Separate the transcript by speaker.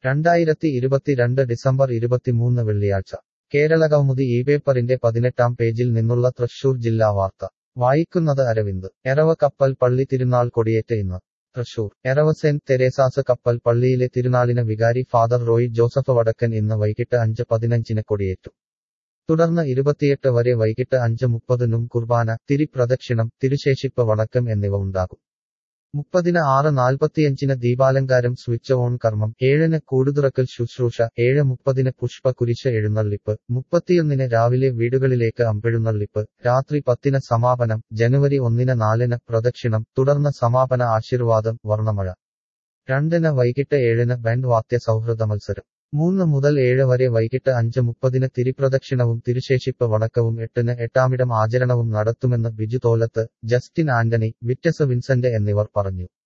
Speaker 1: 2022 December 23 വെള്ളിയാഴ്ച കേരളകൗമുദി ഈ പേപ്പറിന്റെ 18-ാം പേജിൽ നിന്നുള്ള തൃശൂർ ജില്ലാ വാർത്ത വായിക്കുന്നത് അരവിന്ദ്. എറവ കപ്പൽ പള്ളി തിരുനാൾ കൊടിയേറ്റ് ഇന്ന്. തൃശൂർ എറവ സെന്റ് തെരേസാസ് കപ്പൽ പള്ളിയിലെ തിരുനാളിന് വികാരി ഫാദർ റോയ് ജോസഫ് വടക്കൻ ഇന്ന് വൈകിട്ട് 5:15 കൊടിയേറ്റു. തുടർന്ന് 28 വരെ വൈകിട്ട് 5:30 കുർബാന, തിരിപ്രദക്ഷിണം, തിരുശേഷിപ്പ് വണക്കം എന്നിവ ഉണ്ടാകും. 30-ന് 6:45 ദീപാലങ്കാരം സ്വിച്ച് ഓൺ കർമ്മം, 7-ന് കൂടുതുറക്കൽ ശുശ്രൂഷ, 7:30 പുഷ്പകുരിശ് എഴുന്നള്ളിപ്പ്, 31-ന് രാവിലെ വീടുകളിലേക്ക് അമ്പെഴുന്നള്ളിപ്പ്, രാത്രി 10-ന് സമാപനം, ജനുവരി 1-ന് 4-ന് പ്രദക്ഷിണം, തുടർന്ന് സമാപന ആശീർവാദം, വർണ്ണമഴ. 2-ന് വൈകിട്ട് 7-ന് ബാൻഡ് വാദ്യ സൗഹൃദ മത്സരം. 3 മുതൽ 7 വരെ വൈകിട്ട് 5:30 തിരിപ്രദക്ഷിണവും തിരുശേഷിപ്പ് വണക്കവും 8-ന് എട്ടാമിടം ആചരണവും നടത്തുമെന്ന് Biju Tholath, Justin Antony, Vitus Vincent എന്നിവർ പറഞ്ഞു.